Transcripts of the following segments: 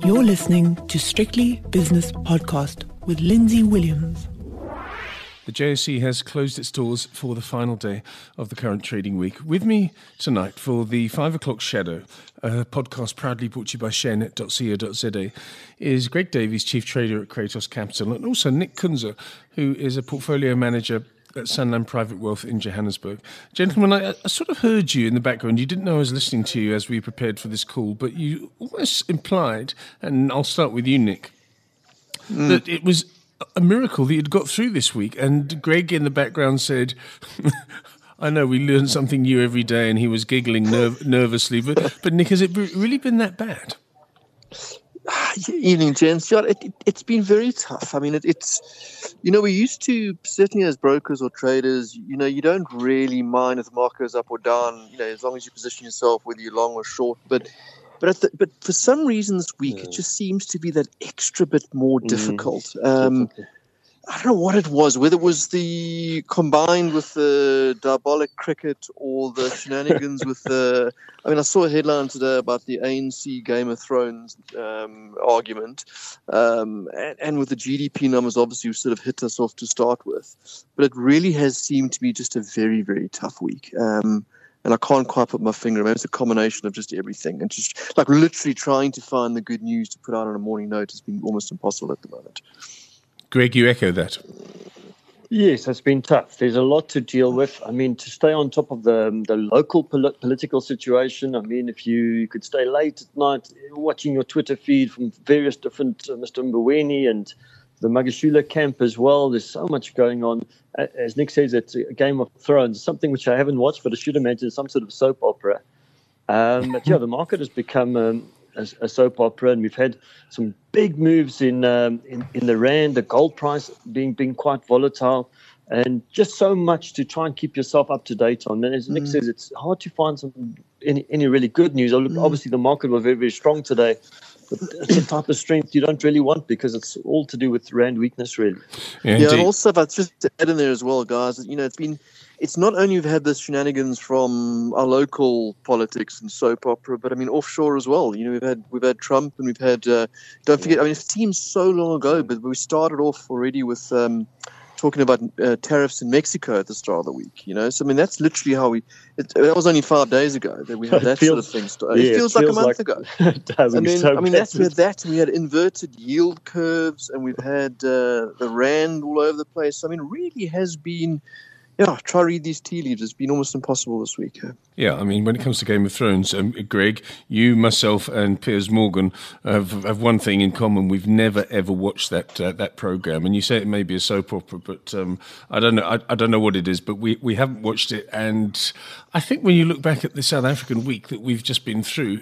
You're listening to Strictly Business Podcast with Lindsay Williams. The JSE has closed its doors for the final day of the current trading week. With me tonight for the 5 o'clock Shadow, a podcast proudly brought to you by sharenet.co.za, is Greg Davies, Chief Trader at Kratos Capital, and also Nick Kunze, who is a portfolio manager at Sanlam Private Wealth in Johannesburg. Gentlemen, I sort of heard you in the background. You didn't know I was listening to you as we prepared for this call, but you almost implied, and I'll start with you, Nick, that it was a miracle that you'd got through this week. And Greg in the background said, I know we learn something new every day, and he was giggling nervously. But Nick, has it really been that bad? Evening, gents. Yeah, it's been very tough. I mean, it's we used to, certainly as brokers or traders, you don't really mind if the market goes up or down, as long as you position yourself, whether you're long or short. But for some reason this week, it just seems to be that extra bit more difficult. I don't know what it was, whether it was the combined with the diabolic cricket or the shenanigans with the... I saw a headline today about the ANC Game of Thrones argument, and with the GDP numbers, obviously, sort of hit us off to start with. But it really has seemed to be just a very, very tough week. And I can't quite put my finger on it. It's a combination of just everything. And just like literally trying to find the good news to put out on a morning note has been almost impossible at the moment. Greg, you echo that? Yes, it's been tough. There's a lot to deal with. To stay on top of the local political situation, if you could stay late at night watching your Twitter feed from various different Mr. Mboweni and the Magashula camp as well. There's so much going on. As Nick says, it's a Game of Thrones, something which I haven't watched, but I should imagine some sort of soap opera. But yeah, the market has become a soap opera, and we've had some big moves in the rand, the gold price being quite volatile, and just so much to try and keep yourself up to date on. And as Nick says, it's hard to find any really good news. Obviously, the market was very, very strong today, but it's a type of strength you don't really want because it's all to do with rand weakness, really. Yeah, and also, but just to add in there as well, guys, it's not only we've had this shenanigans from our local politics and soap opera, but offshore as well. We've had Trump, and we've had don't forget. It seems so long ago, but we started off already with talking about tariffs in Mexico at the start of the week. So that's literally how that was only 5 days ago that we had that sort of thing. It feels like a month ago. It does. We had that, and we had inverted yield curves, and we've had the rand all over the place. Really has been. Yeah, try to read these tea leaves. It's been almost impossible this week. Yeah, when it comes to Game of Thrones, Greg, you, myself, and Piers Morgan have one thing in common. We've never, ever watched that program. And you say it may be a soap opera, but I don't know. I don't know what it is, but we haven't watched it. And I think when you look back at the South African week that we've just been through,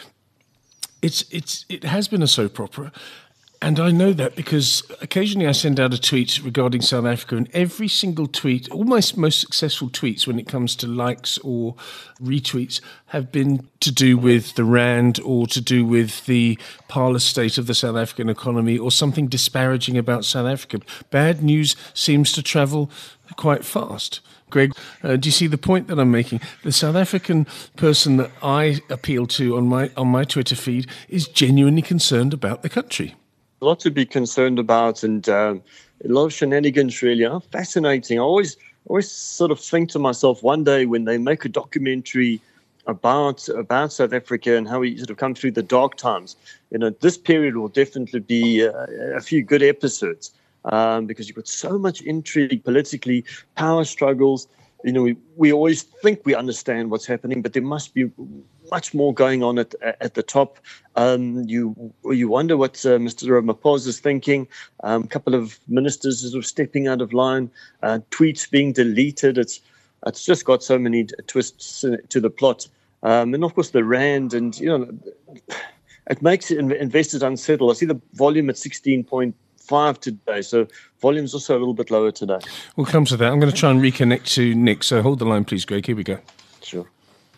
it has been a soap opera. And I know that because occasionally I send out a tweet regarding South Africa, and every single tweet, all my most successful tweets when it comes to likes or retweets, have been to do with the rand or to do with the parlous state of the South African economy or something disparaging about South Africa. Bad news seems to travel quite fast. Greg, do you see the point that I'm making? The South African person that I appeal to on my Twitter feed is genuinely concerned about the country. A lot to be concerned about, and a lot of shenanigans really are fascinating. I always sort of think to myself, one day when they make a documentary about South Africa and how we sort of come through the dark times, this period will definitely be a few good episodes because you've got so much intrigue politically, power struggles. We always think we understand what's happening, but there must be much more going on at the top. You wonder what Mr. Ramaphosa is thinking. A couple of ministers sort of stepping out of line, tweets being deleted. It's just got so many twists to the plot. And of course the rand, and it makes investors unsettled. I see the volume at 16.5 today, so volume's also a little bit lower today. We'll come to that. I'm going to try and reconnect to Nick, so hold the line please, Greg. Here we go. Sure.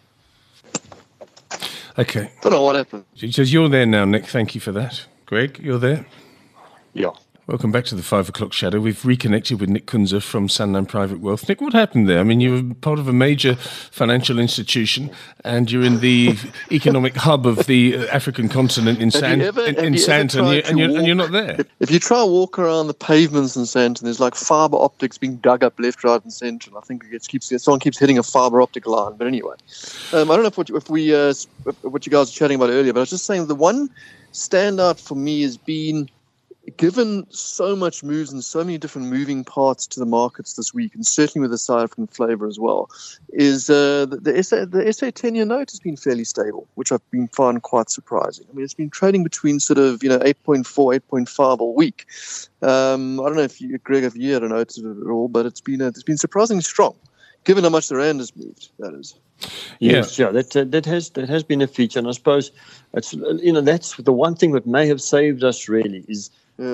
Okay. Don't know what happened. He says you're there now, Nick. Thank you for that. Greg, you're there? Yeah. Welcome back to the 5 o'clock shadow. We've reconnected with Nick Kunze from Sanlam Private Wealth. Nick, what happened there? I mean, you're part of a major financial institution and you're in the economic hub of the African continent in Sandton, and you're not there. If you try to walk around the pavements in Sandton, there's like fibre optics being dug up left, right, and centre. I think someone keeps hitting a fibre optic line. But anyway, I don't know what you guys were chatting about earlier, but I was just saying the one standout for me has been, given so much moves and so many different moving parts to the markets this week, and certainly with the South African flavour as well, is the SA 10-year note has been fairly stable, which I've been found quite surprising. I mean, it's been trading between sort of 8.4, 8.5 all week. I don't know if you, Greg, if you had noticed it at all, but it's been surprisingly strong, given how much the rand has moved. That is. Yes, yeah, that has been a feature, and I suppose that's the one thing that may have saved us really is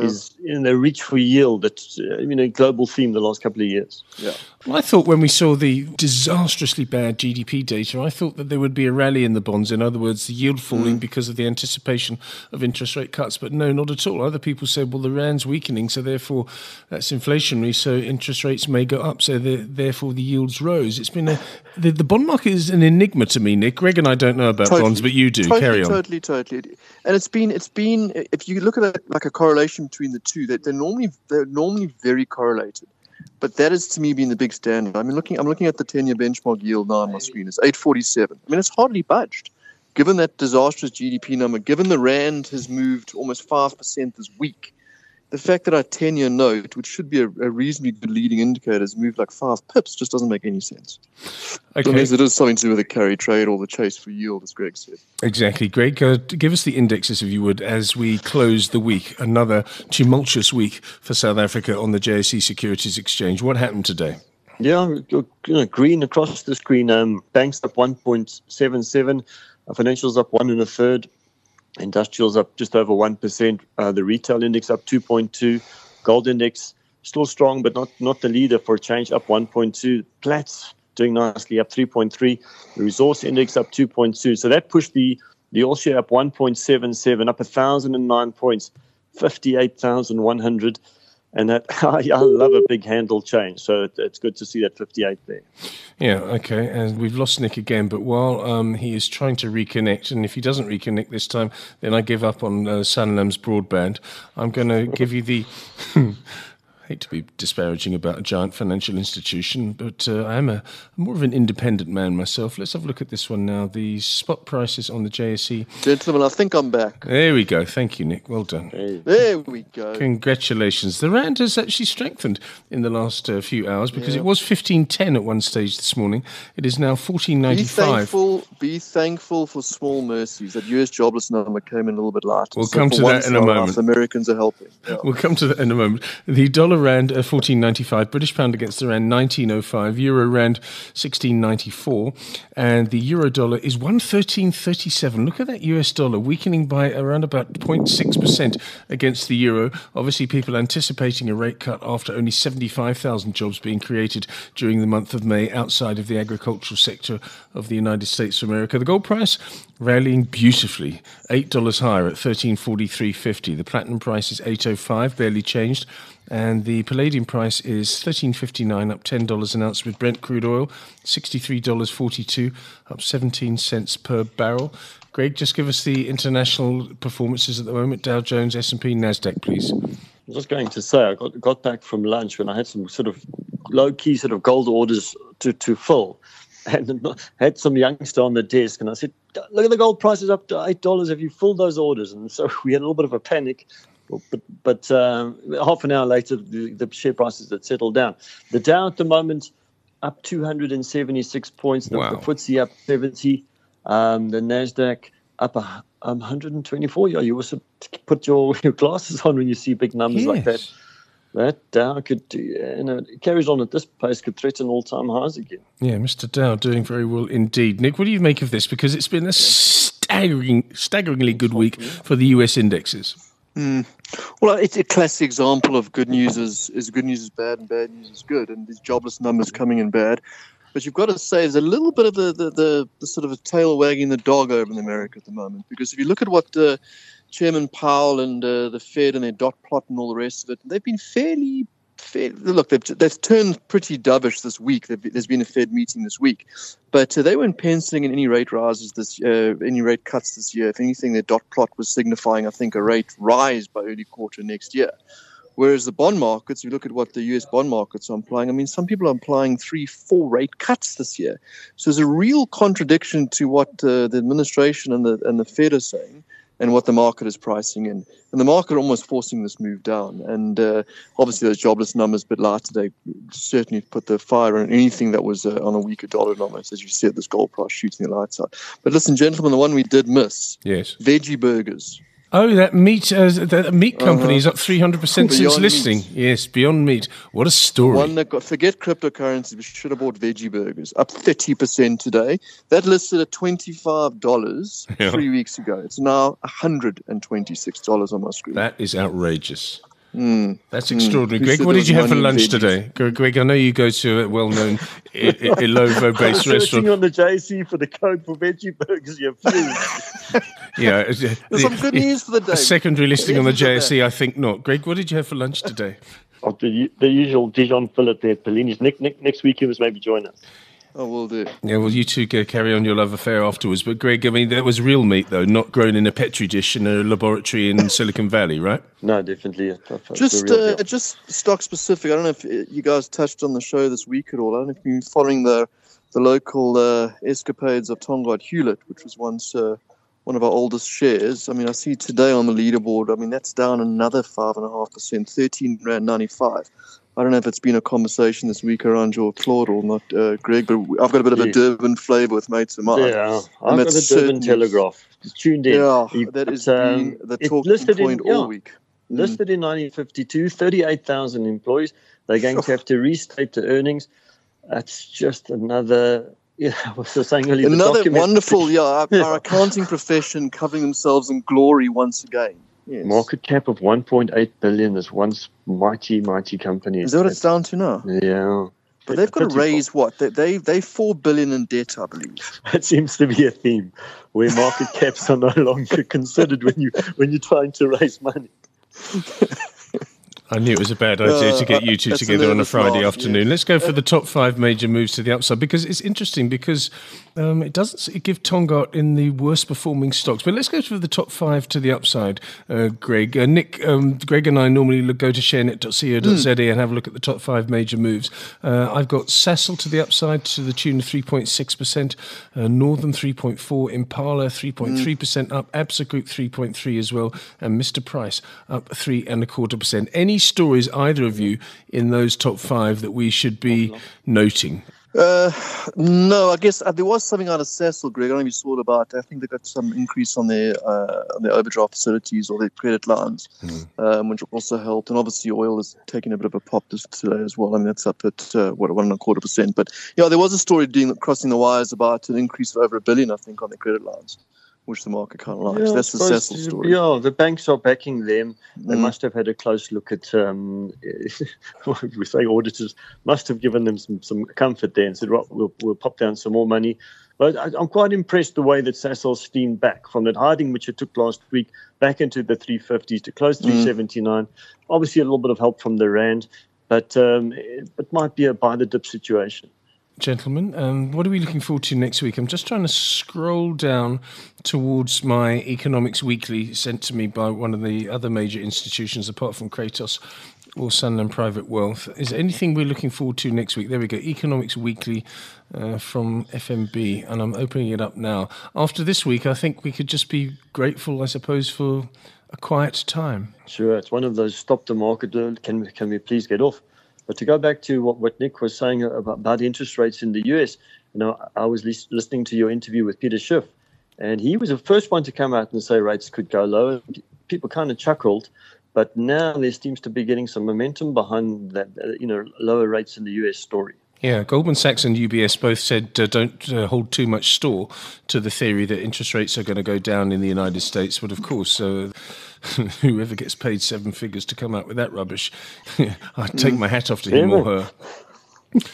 the reach for yield that's a global theme the last couple of years. Yeah. Well, I thought when we saw the disastrously bad GDP data, I thought that there would be a rally in the bonds. In other words, the yield falling because of the anticipation of interest rate cuts. But no, not at all. Other people said, well, the rand's weakening, so therefore that's inflationary, so interest rates may go up, so therefore the yields rose. It's been the bond market is an enigma to me, Nick. Greg and I don't know about bonds, but you do. Carry on. Totally. And it's been. If you look at it like a correlation between the two, they're normally very correlated. But that has, to me, been the big standard. I'm looking at the 10-year benchmark yield now on my screen. It's 8.47. I mean, it's hardly budged. Given that disastrous GDP number, given the rand has moved almost 5% this week, the fact that our 10-year note, which should be a reasonably good leading indicator, has moved like 5 pips just doesn't make any sense. Okay. Unless it is something to do with the carry trade or the chase for yield, as Greg said. Exactly. Greg, give us the indexes, if you would, as we close the week. Another tumultuous week for South Africa on the JSE Securities Exchange. What happened today? Yeah, green across the screen. Banks up 1.77. Financials up 1 1/3. Industrials up just over 1%. The retail index up 2.2. Gold index still strong, but not the leader for a change, up 1.2. Platts doing nicely, up 3.3. The resource index up 2.2. So that pushed the all share up 1.77, up 1,009 points, 58,100. And that I love a big handle change, so it's good to see that 58 there. Yeah, okay. And we've lost Nick again, but while he is trying to reconnect, and if he doesn't reconnect this time, then I give up on Sanlam's broadband. I'm going to give you the... I hate to be disparaging about a giant financial institution, but I am more of an independent man myself. Let's have a look at this one now. The spot prices on the JSE. Gentlemen, I think I'm back. There we go. Thank you, Nick. Well done. Hey. There we go. Congratulations. The rand has actually strengthened in the last few hours because it was 15.10 at one stage this morning. It is now 14.95. Be thankful for small mercies. That US jobless number came in a little bit lighter. We'll come to that in a moment. Americans are helping. Yeah. We'll come to that in a moment. The dollar rand 14.95, British pound against the rand 19.05, euro rand 16.94, and the euro dollar is 113.37. Look at that US dollar weakening by around about 0.6% against the euro. Obviously, people anticipating a rate cut after only 75,000 jobs being created during the month of May outside of the agricultural sector of the United States of America. The gold price rallying beautifully, $8 higher at 1343.50. The platinum price is 805, barely changed. And the palladium price is $13.59, up $10 an ounce, with Brent crude oil $63.42, up 17 cents per barrel. Greg, just give us the international performances at the moment. Dow Jones, S&P, NASDAQ, please. I was just going to say, I got back from lunch when I had some sort of low-key sort of gold orders to fill. And had some youngster on the desk, and I said, look at the gold prices up to $8. Have you filled those orders? And so we had a little bit of a panic. But half an hour later, the share prices had settled down. The Dow at the moment up 276 points. The FTSE up 70. The NASDAQ up 124. Yeah, you also put your glasses on when you see big numbers like that. That Dow could do, it carries on at this pace, could threaten all-time highs again. Yeah, Mr. Dow doing very well indeed. Nick, what do you make of this? Because it's been a staggeringly good week for the US indexes. Well, it's a classic example of good news is good news is bad and bad news is good, and these jobless numbers coming in bad. But you've got to say there's a little bit of the sort of a tail wagging the dog over in America at the moment, because if you look at what Chairman Powell and the Fed and their dot plot and all the rest of it, they've been fairly. Look, they've turned pretty dovish this week. There's been a Fed meeting this week, but they weren't penciling in any rate rises any rate cuts this year. If anything, their dot plot was signifying, I think, a rate rise by early quarter next year. Whereas the bond markets, if you look at what the US bond markets are implying, I mean, some people are implying 3-4 rate cuts this year. So there's a real contradiction to what the administration and the Fed are saying and what the market is pricing in. And the market are almost forcing this move down. And obviously those jobless numbers a bit light today certainly put the fire on anything that was on a weaker dollar almost, as you said, this gold price shooting the lights out. But listen, gentlemen, the one we did miss, yes, veggie burgers. Oh, that meat company is up 300% since listing. Meat. Yes, Beyond Meat. What a story. One that forget cryptocurrency, we should have bought veggie burgers. Up 30% today. That listed at $25 3 weeks ago. It's now $126 on my screen. That is outrageous. That's extraordinary. Greg, what did you have for lunch today? Greg, I know you go to a well-known Ilovo-based restaurant. Searching on the JSE for the code for veggie burgers. You Yeah, there's some good news for the day. A secondary listing on the JSE, I think not. Greg, what did you have for lunch today? The usual Dijon fillet there at Bellini's. Next week you must maybe join us. Oh, will do. Yeah, well, you two carry on your love affair afterwards. But Greg, I mean, that was real meat, though, not grown in a petri dish in a laboratory in Silicon Valley, right? No, definitely. Just stock specific. I don't know if you guys touched on the show this week at all. I don't know if you've been following the local escapades of Tongaat Hewlett, which was once one of our oldest shares. I mean, I see today on the leaderboard, I mean, that's down another 5.5%, R13.95. I don't know if it's been a conversation this week around your Claude or not, Greg, but I've got a bit of a Durban flavour with mates of mine. Yeah, I've got the Durban Telegraph. It's tuned in. Yeah, that has been the talking point all week. Listed in 1952, 38,000 employees. They're going to have to restate the earnings. That's just another... Yeah, I was just saying earlier. Another wonderful, our accounting profession covering themselves in glory once again. Yes. Market cap of 1.8 billion is once mighty company. Is that what it's down to now? Yeah. But they've got to raise what? They 4 billion in debt, I believe. That seems to be a theme where market caps are no longer considered when you're trying to raise money. I knew it was a bad idea to get you two together on a Friday afternoon. Let's go for the top 5 major moves to the upside, because it's interesting because it doesn't give Tongaat in the worst performing stocks. But let's go for the top 5 to the upside, Greg. Nick, Greg and I normally go to sharenet.co.za and have a look at the top 5 major moves. I've got Sasol to the upside to the tune of 3.6%, Northern 3.4%, Impala 3.3% up, Absa Group 3.3% as well, and Mr. Price up 3.25%. Any stories, either of you, in those top 5 that we should be noting? No, I guess there was something out of Sasol, Greg. I don't know if you saw it about. I think they got some increase on their overdraft facilities or their credit lines, which also helped. And obviously, oil is taking a bit of a pop today as well. I mean, that's up at 1.25%. But yeah, there was a story crossing the wires about an increase of over $1 billion, I think, on their credit lines, which the market kind of likes. That's the Sasol story. Yeah, the banks are backing them. They must have had a close look at, we say auditors, must have given them some comfort there and said, right, we'll pop down some more money. But I'm quite impressed the way that Sasol steamed back from that hiding which it took last week back into the 350s to close 379. Obviously a little bit of help from the Rand, but it might be a buy the dip situation. Gentlemen, what are we looking forward to next week? I'm just trying to scroll down towards my Economics Weekly sent to me by one of the other major institutions apart from Kratos or Sanlam Private Wealth. Is there anything we're looking forward to next week? There we go, Economics Weekly from FMB, and I'm opening it up now. After this week, I think we could just be grateful, I suppose, for a quiet time. Sure, it's one of those stop the market, can we please get off? But to go back to what Nick was saying about interest rates in the US, I was listening to your interview with Peter Schiff, and he was the first one to come out and say rates could go lower. People kind of chuckled, but now there seems to be getting some momentum behind that, lower rates in the US story. Yeah, Goldman Sachs and UBS both said don't hold too much store to the theory that interest rates are going to go down in the United States. But of course, whoever gets paid 7 figures to come out with that rubbish, I'd take my hat off to him or her.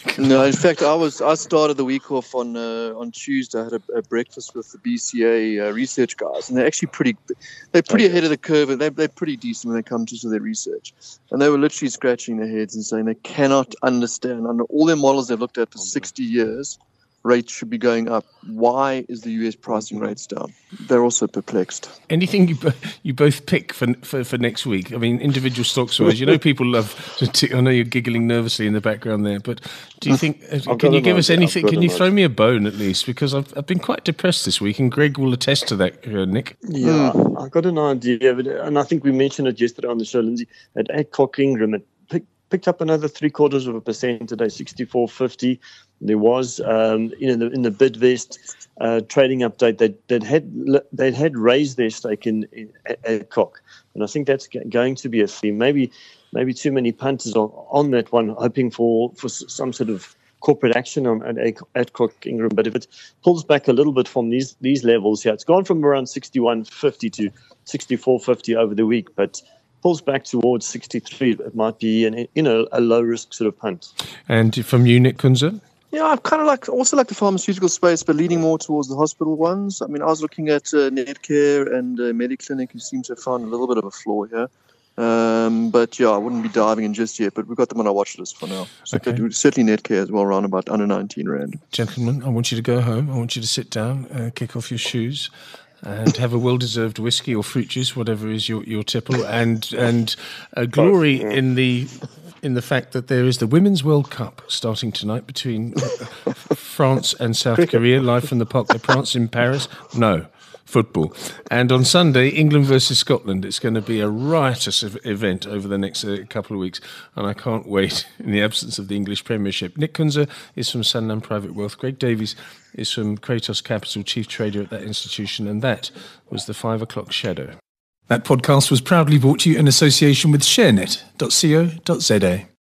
No, in fact, I started the week off on Tuesday. I had a breakfast with the BCA research guys, and they're actually pretty ahead of the curve, and they're pretty decent when it comes to their research. And they were literally scratching their heads and saying they cannot understand, under all their models they've looked at for 60 years, rates should be going up. Why is the US pricing rates down? They're also perplexed. Anything you both pick for next week? I mean, individual stocks wise, people love to, I know you're giggling nervously in the background there, but do you think, can you give us anything? Can you throw me a bone at least? Because I've been quite depressed this week, and Greg will attest to that, Nick. Yeah, I've got an idea, and I think we mentioned it yesterday on the show, Lindsay, at Adcock Ingram, it picked up another 0.75% today, 64.50. There was, in the Bidvest trading update, they'd had raised their stake in Adcock, and I think that's going to be a theme. Maybe too many punters on that one, hoping for some sort of corporate action on Adcock Ingram. But if it pulls back a little bit from these levels here, it's gone from around 61.50 to 64.50 over the week, but pulls back towards 63, it might be a low risk sort of punt. And from you, Nick Kunze? Yeah, I've kind of also like the pharmaceutical space, but leaning more towards the hospital ones. I mean, I was looking at Netcare and Mediclinic, who seem to have found a little bit of a flaw here. But yeah, I wouldn't be diving in just yet, but we've got them on our watch list for now. So certainly Netcare as well, around about under 19 Rand. Gentlemen, I want you to go home. I want you to sit down, kick off your shoes, and have a well-deserved whiskey or fruit juice, whatever is your tipple, and glory in the fact that there is the Women's World Cup starting tonight between France and South Korea, live from the Parc des Princes in Paris. No, football. And on Sunday, England versus Scotland. It's going to be a riotous event over the next couple of weeks, and I can't wait in the absence of the English Premiership. Nick Kunze is from Sanlam Private Wealth. Greg Davies is from Kratos Capital, chief trader at that institution, and that was the 5 o'clock shadow. That podcast was proudly brought to you in association with sharenet.co.za.